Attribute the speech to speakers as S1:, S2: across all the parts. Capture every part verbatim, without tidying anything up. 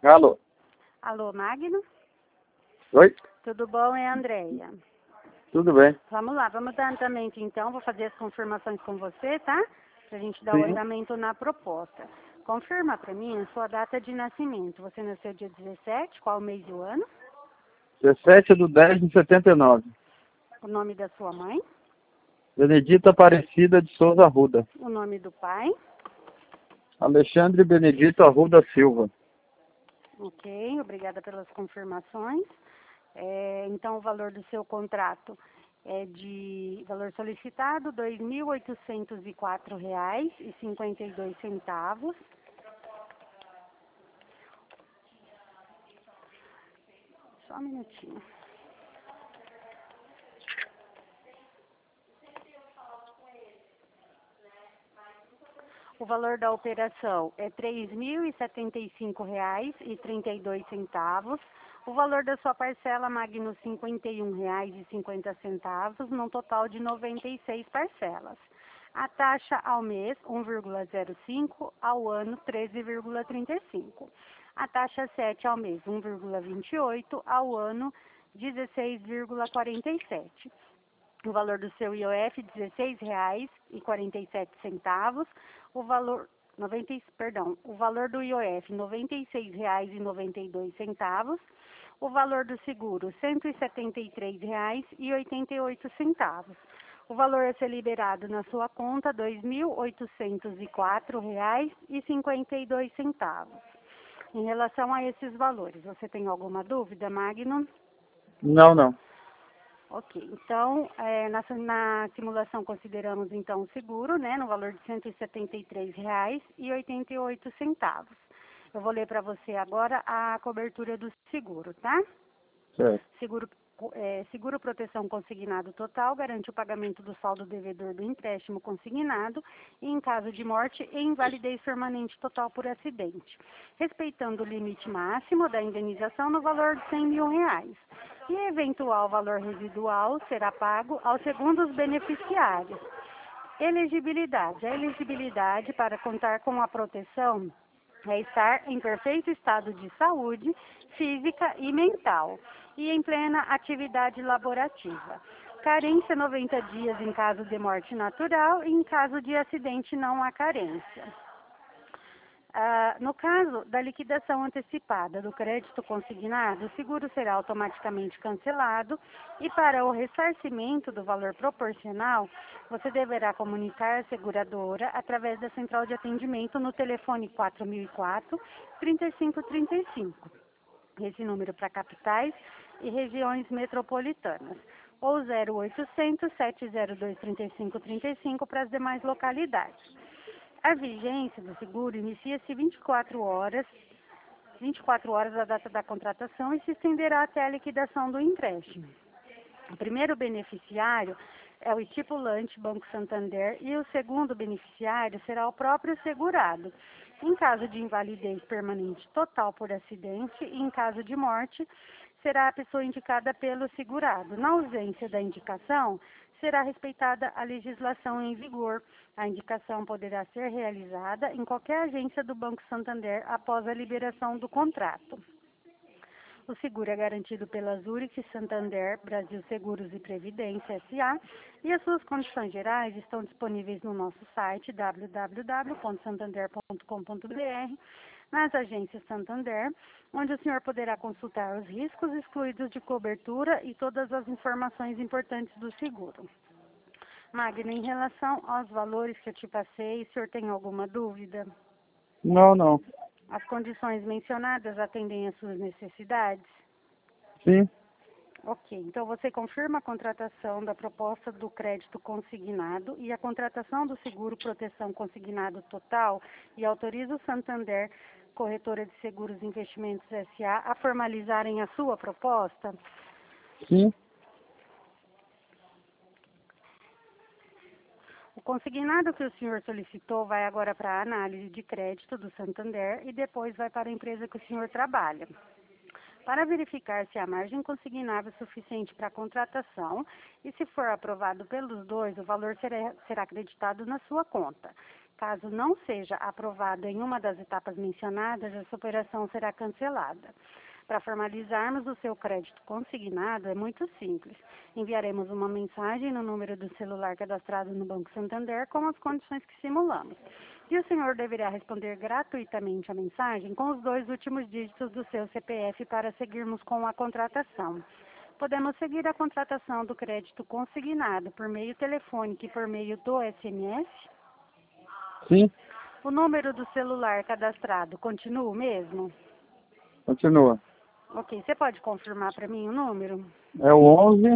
S1: Alô?
S2: Alô, Magno?
S1: Oi?
S2: Tudo bom? É a Andréia.
S1: Tudo bem?
S2: Vamos lá, vamos dar andamento então. Vou fazer as confirmações com você, tá? Pra gente dar o
S1: Sim.
S2: andamento na proposta. Confirma pra mim a sua data de nascimento. Você nasceu dia dezessete, qual o mês e o ano?
S1: dezessete de dez de setenta e nove.
S2: O nome da sua mãe?
S1: Benedita Aparecida de Souza Arruda.
S2: O nome do pai?
S1: Alexandre Benedito Arruda Silva.
S2: Ok, obrigada pelas confirmações. É, então, o valor do seu contrato é de valor solicitado dois mil oitocentos e quatro reais e cinquenta e dois centavos. Só um minutinho. O valor da operação é três mil e setenta e cinco reais e trinta e dois centavos. O valor da sua parcela, Magno, cinquenta e um reais e cinquenta centavos, num total de noventa e seis parcelas. A taxa ao mês, um vírgula zero cinco, ao ano, treze vírgula trinta e cinco. A taxa sete ao mês, um vírgula vinte e oito, ao ano, dezesseis vírgula quarenta e sete. O valor do seu I O F, dezesseis reais e quarenta e sete centavos. O valor, noventa, perdão, o valor do I O F, noventa e seis reais e noventa e dois centavos. O valor do seguro, cento e setenta e três reais e oitenta e oito centavos. O valor a ser liberado na sua conta, dois mil oitocentos e quatro reais e cinquenta e dois centavos. Em relação a esses valores, você tem alguma dúvida, Magno?
S1: Não, não.
S2: Ok, então, é, na, na simulação consideramos então o seguro, né, no valor de cento e setenta e três reais e oitenta e oito centavos. Eu vou ler para você agora a cobertura do seguro, tá?
S1: Certo.
S2: Seguro, é, seguro proteção consignado total garante o pagamento do saldo devedor do empréstimo consignado e em caso de morte e invalidez permanente total por acidente, respeitando o limite máximo da indenização no valor de cem mil reais. E eventual valor residual será pago aos segundos beneficiários. Elegibilidade. A elegibilidade para contar com a proteção é estar em perfeito estado de saúde física e mental e em plena atividade laborativa. Carência noventa dias em caso de morte natural e em caso de acidente não há carência. Ah, no caso da liquidação antecipada do crédito consignado, o seguro será automaticamente cancelado e para o ressarcimento do valor proporcional, você deverá comunicar a seguradora através da central de atendimento no telefone quatro mil e quatro, trinta e cinco trinta e cinco. Esse número para capitais e regiões metropolitanas. Ou zero oitocentos, sete zero dois, trinta e cinco trinta e cinco para as demais localidades. A vigência do seguro inicia-se vinte e quatro horas, vinte e quatro horas da data da contratação e se estenderá até a liquidação do empréstimo. O primeiro beneficiário é o estipulante Banco Santander e o segundo beneficiário será o próprio segurado. Em caso de invalidez permanente total por acidente e em caso de morte, será a pessoa indicada pelo segurado. Na ausência da indicação, será respeitada a legislação em vigor. A indicação poderá ser realizada em qualquer agência do Banco Santander após a liberação do contrato. O seguro é garantido pela Zurich Santander Brasil Seguros e Previdência S A e as suas condições gerais estão disponíveis no nosso site w w w ponto santander ponto com ponto b r, nas agências Santander, onde o senhor poderá consultar os riscos excluídos de cobertura e todas as informações importantes do seguro. Magno, em relação aos valores que eu te passei, o senhor tem alguma dúvida?
S1: Não, não.
S2: As condições mencionadas atendem às suas necessidades?
S1: Sim.
S2: Ok, então você confirma a contratação da proposta do crédito consignado e a contratação do seguro proteção consignado total e autoriza o Santander, corretora de seguros e investimentos S A, a formalizarem a sua proposta?
S1: Sim.
S2: O consignado que o senhor solicitou vai agora para a análise de crédito do Santander e depois vai para a empresa que o senhor trabalha. Para verificar se a margem consignável é suficiente para a contratação e se for aprovado pelos dois, o valor será, será acreditado na sua conta. Caso não seja aprovado em uma das etapas mencionadas, essa operação será cancelada. Para formalizarmos o seu crédito consignado, é muito simples. Enviaremos uma mensagem no número do celular cadastrado no Banco Santander com as condições que simulamos. E o senhor deverá responder gratuitamente a mensagem com os dois últimos dígitos do seu C P F para seguirmos com a contratação. Podemos seguir a contratação do crédito consignado por meio telefônico e por meio do S M S?
S1: Sim,
S2: O número do celular cadastrado continua o mesmo?
S1: continua.
S2: Ok, você pode confirmar para mim o número?
S1: É o onze,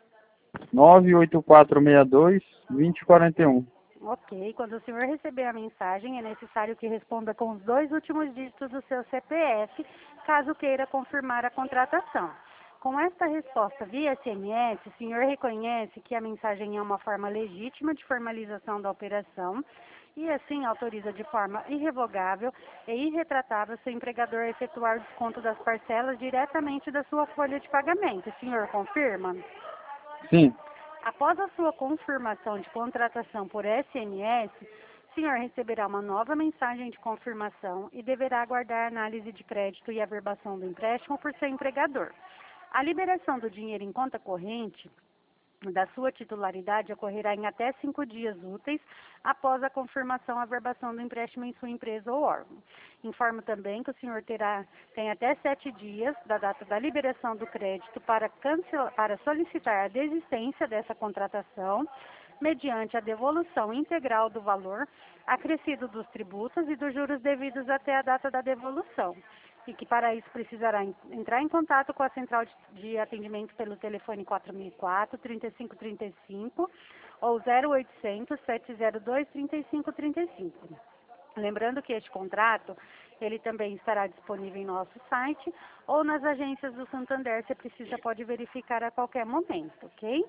S1: nove oito quatro seis dois, dois zero quatro um.
S2: Ok, quando o senhor receber a mensagem, é necessário que responda com os dois últimos dígitos do seu C P F, caso queira confirmar a contratação. Com esta resposta via S M S, o senhor reconhece que a mensagem é uma forma legítima de formalização da operação e, assim, autoriza de forma irrevogável e irretratável seu empregador a efetuar o desconto das parcelas diretamente da sua folha de pagamento. O senhor confirma?
S1: Sim,
S2: Após a sua confirmação de contratação por S M S, o senhor receberá uma nova mensagem de confirmação e deverá aguardar a análise de crédito e averbação do empréstimo por seu empregador. A liberação do dinheiro em conta corrente da sua titularidade ocorrerá em até cinco dias úteis após a confirmação e averbação do empréstimo em sua empresa ou órgão. Informo também que o senhor terá, tem até sete dias da data da liberação do crédito para, cancel, para solicitar a desistência dessa contratação, mediante a devolução integral do valor acrescido dos tributos e dos juros devidos até a data da devolução. E que para isso precisará entrar em contato com a central de, de atendimento pelo telefone quatro mil e quatro, trinta e cinco trinta e cinco ou zero oitocentos, sete zero dois, trinta e cinco trinta e cinco. Lembrando que este contrato, ele também estará disponível em nosso site ou nas agências do Santander, se precisa pode verificar a qualquer momento, ok?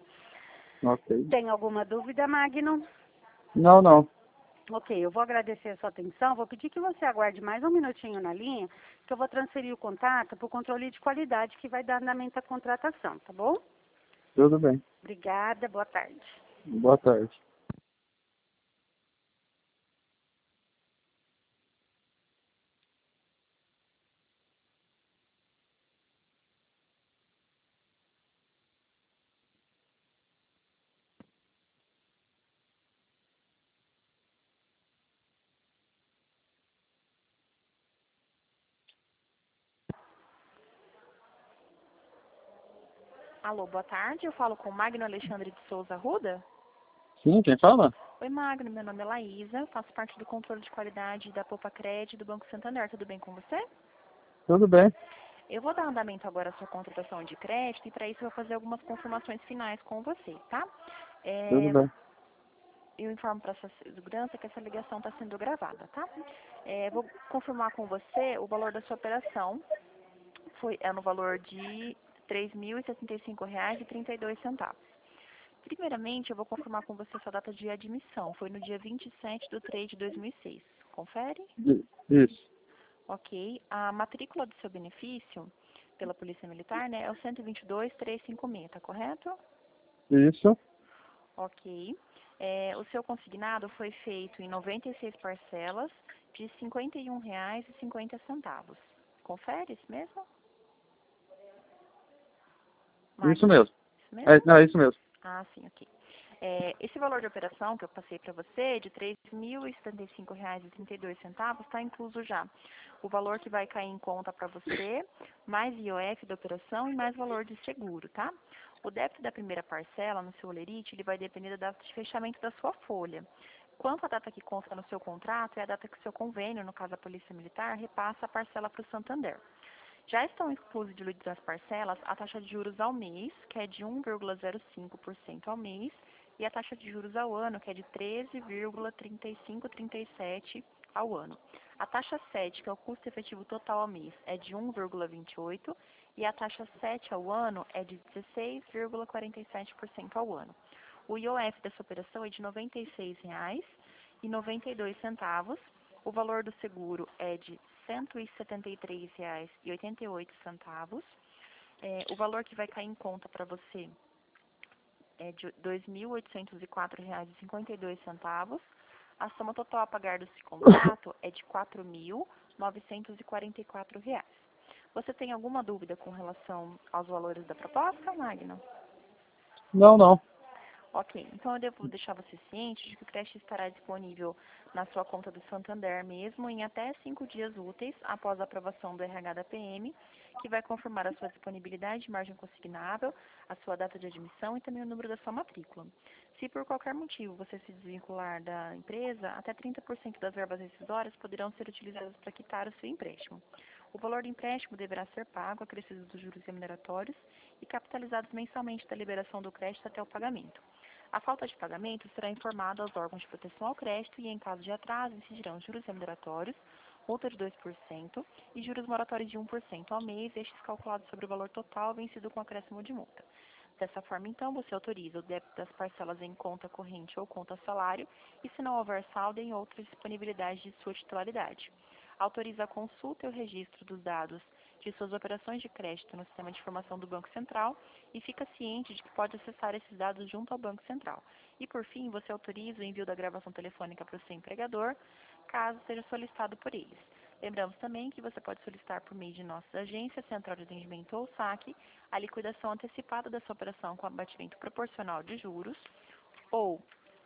S1: ok.
S2: Tem alguma dúvida, Magno?
S1: Não, não.
S2: Ok, eu vou agradecer a sua atenção, vou pedir que você aguarde mais um minutinho na linha, que eu vou transferir o contato para o controle de qualidade que vai dar andamento à contratação, tá bom?
S1: Tudo bem.
S2: Obrigada, boa tarde.
S1: Boa tarde.
S3: Alô, boa tarde. Eu falo com Magno Alexandre de Souza Arruda.
S1: Sim, quem fala?
S3: Oi, Magno. Meu nome é Laísa. Faço parte do controle de qualidade da Poupa Cred do Banco Santander. Tudo bem com você?
S1: Tudo bem.
S3: Eu vou dar andamento agora à sua contratação de crédito e para isso eu vou fazer algumas confirmações finais com você, tá?
S1: Tudo
S3: É,
S1: bem.
S3: eu informo para a sua segurança que essa ligação está sendo gravada, tá? É, vou confirmar com você o valor da sua operação. Foi, é no valor de três mil e setenta e cinco reais e trinta e dois centavos. Primeiramente, eu vou confirmar com você sua data de admissão. Foi no dia vinte e sete de três de dois mil e seis. Confere?
S1: I- Isso.
S3: Ok. A matrícula do seu benefício pela Polícia Militar, né, é o cento e vinte e dois, trezentos e cinquenta e seis, tá correto?
S1: Isso.
S3: Ok. É, o seu consignado foi feito em noventa e seis parcelas de cinquenta e um reais e cinquenta centavos. Confere isso mesmo?
S1: Isso
S3: Magno?
S1: mesmo.
S3: Isso
S1: É,
S3: mesmo?
S1: não, é isso mesmo.
S3: Ah, sim, ok. É, esse valor de operação que eu passei para você, de três mil e setenta e cinco reais e trinta e dois centavos, está incluso já. O valor que vai cair em conta para você, mais I O F da operação e mais valor de seguro, tá? O débito da primeira parcela no seu olerite, ele vai depender da data de fechamento da sua folha. Quanto à data que consta no seu contrato, é a data que o seu convênio, no caso a Polícia Militar, repassa a parcela para o Santander. Já estão inclusos diluídos nas parcelas a taxa de juros ao mês, que é de um vírgula zero cinco por cento ao mês, e a taxa de juros ao ano, que é de treze vírgula trinta e cinco trinta e sete ao ano. A taxa sete, que é o custo efetivo total ao mês, é de um vírgula vinte e oito e a taxa sete ao ano é de dezesseis vírgula quarenta e sete por cento ao ano. O I O F dessa operação é de noventa e seis reais e noventa e dois centavos. O valor do seguro é de cento e setenta e três reais e oitenta e oito centavos. É, o valor que vai cair em conta para você é de dois mil oitocentos e quatro reais e cinquenta e dois centavos. A soma total a pagar desse contrato é de quatro mil novecentos e quarenta e quatro reais. Você tem alguma dúvida com relação aos valores da proposta, Magno?
S1: Não, não.
S3: Ok, então eu devo deixar você ciente de que o crédito estará disponível na sua conta do Santander mesmo em até cinco dias úteis após a aprovação do R H da P M, que vai confirmar a sua disponibilidade de margem consignável, a sua data de admissão e também o número da sua matrícula. Se por qualquer motivo você se desvincular da empresa, até trinta por cento das verbas rescisórias poderão ser utilizadas para quitar o seu empréstimo. O valor do empréstimo deverá ser pago, acrescido dos juros remuneratórios e capitalizados mensalmente da liberação do crédito até o pagamento. A falta de pagamento será informada aos órgãos de proteção ao crédito e, em caso de atraso, incidirão juros remuneratórios, multa de dois por cento e juros moratórios de um por cento ao mês, estes calculados sobre o valor total vencido com acréscimo de multa. Dessa forma, então, você autoriza o débito das parcelas em conta corrente ou conta salário e, se não houver saldo, em outras disponibilidades de sua titularidade. Autoriza a consulta e o registro dos dados de suas operações de crédito no sistema de informação do Banco Central e fica ciente de que pode acessar esses dados junto ao Banco Central. E, por fim, você autoriza o envio da gravação telefônica para o seu empregador, caso seja solicitado por eles. Lembramos também que você pode solicitar por meio de nossas agências, Central de Atendimento ou saque, a liquidação antecipada dessa operação com abatimento proporcional de juros ou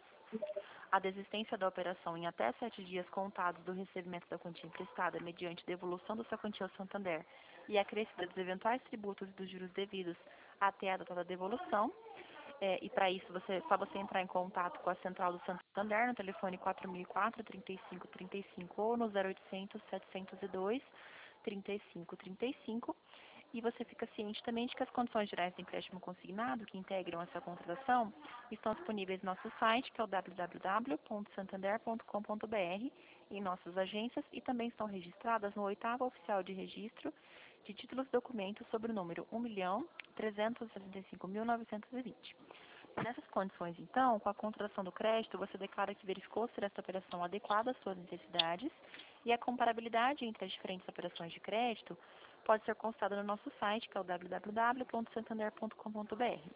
S3: a desistência da operação em até sete dias contados do recebimento da quantia emprestada mediante devolução da sua quantia ao Santander e acrescida dos eventuais tributos e dos juros devidos até a data da devolução. É, e para isso, você, só você entrar em contato com a Central do Santander no telefone quatro mil e quatro, trinta e cinco trinta e cinco ou no zero oitocentos, setecentos e dois, trinta e cinco trinta e cinco. E você fica ciente também de que as condições gerais do empréstimo consignado que integram essa contratação estão disponíveis no nosso site, que é o w w w ponto santander ponto com ponto b r, em nossas agências, e também estão registradas no oitavo oficial de registro de títulos e documentos sobre o número um milhão trezentos e setenta e cinco mil novecentos e vinte. Nessas condições, então, com a contratação do crédito, você declara que verificou ser esta operação adequada às suas necessidades e a comparabilidade entre as diferentes operações de crédito pode ser constatada no nosso site, que é o w w w ponto santander ponto com ponto b r.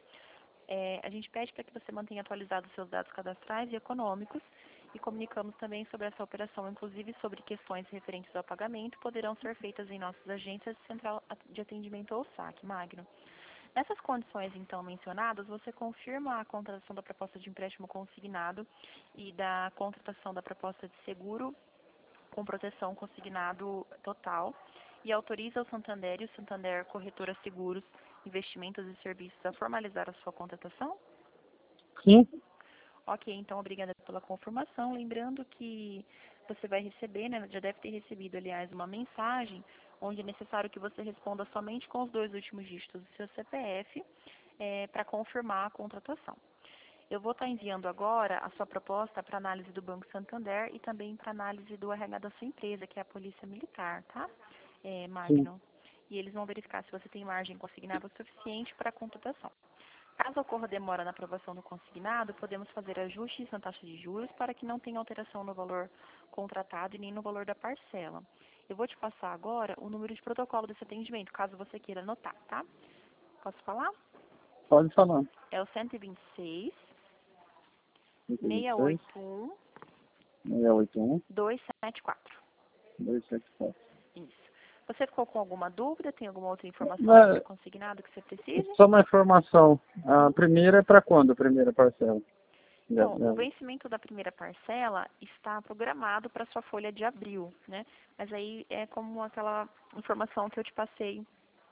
S3: É, a gente pede para que você mantenha atualizados seus dados cadastrais e econômicos e comunicamos também sobre essa operação, inclusive sobre questões referentes ao pagamento, poderão ser feitas em nossas agências Central de Atendimento ou saque, Magno. Nessas condições, então, mencionadas, você confirma a contratação da proposta de empréstimo consignado e da contratação da proposta de seguro com proteção consignado total e autoriza o Santander e o Santander Corretora Seguros, Investimentos e Serviços a formalizar a sua contratação?
S1: Sim.
S3: Ok, então, obrigada pela confirmação. Lembrando que você vai receber, né, já deve ter recebido, aliás, uma mensagem onde é necessário que você responda somente com os dois últimos dígitos do seu C P F é, para confirmar a contratação. Eu vou estar enviando agora a sua proposta para análise do Banco Santander e também para análise do R H da sua empresa, que é a Polícia Militar, tá? É, Magno. Sim. E eles vão verificar se você tem margem consignável suficiente para a contratação. Caso ocorra demora na aprovação do consignado, podemos fazer ajustes na taxa de juros para que não tenha alteração no valor contratado e nem no valor da parcela. Eu vou te passar agora o número de protocolo desse atendimento, caso você queira anotar, tá? Posso falar?
S1: Pode falar.
S3: É o cento e vinte e seis, seiscentos e oitenta e um,
S1: seiscentos e oitenta e um,
S3: duzentos e setenta e quatro.
S1: duzentos e setenta e quatro.
S3: Isso. Você ficou com alguma dúvida? Tem alguma outra informação
S1: É,
S3: sobre o consignado que você precisa?
S1: só uma informação. A primeira é para quando a primeira parcela?
S3: Então,
S1: É, é.
S3: o vencimento da primeira parcela está programado para sua folha de abril, né? Mas aí é como aquela informação que eu te passei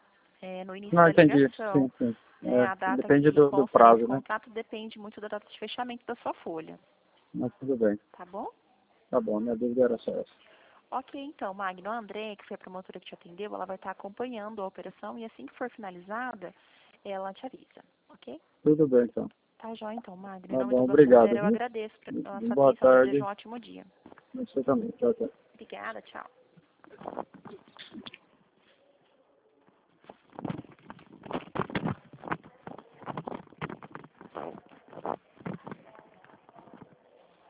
S3: é, no início
S1: Não,
S3: da
S1: entendi.
S3: ligação.
S1: Sim, sim.
S3: Né?
S1: É,
S3: A data
S1: depende
S3: que
S1: do, do
S3: consta nesse
S1: prazo, né?
S3: contrato depende muito da data de fechamento da sua folha.
S1: Mas tudo bem.
S3: Tá bom?
S1: Tá bom, minha dúvida era só essa.
S3: Ok, então, Magno, a André, que foi a promotora que te atendeu, ela vai estar acompanhando a operação e assim que for finalizada, ela te avisa, ok?
S1: Tudo bem, então.
S3: Tá jóia, então, Magno. Em
S1: Tá
S3: nome
S1: bom,
S3: do Banco
S1: obrigado.
S3: Santander, eu
S1: Viu?
S3: agradeço pela sua
S1: Boa
S3: atenção,
S1: tarde.
S3: desejo um ótimo dia.
S1: Você também. Tchau, tchau.
S3: Obrigada, tchau.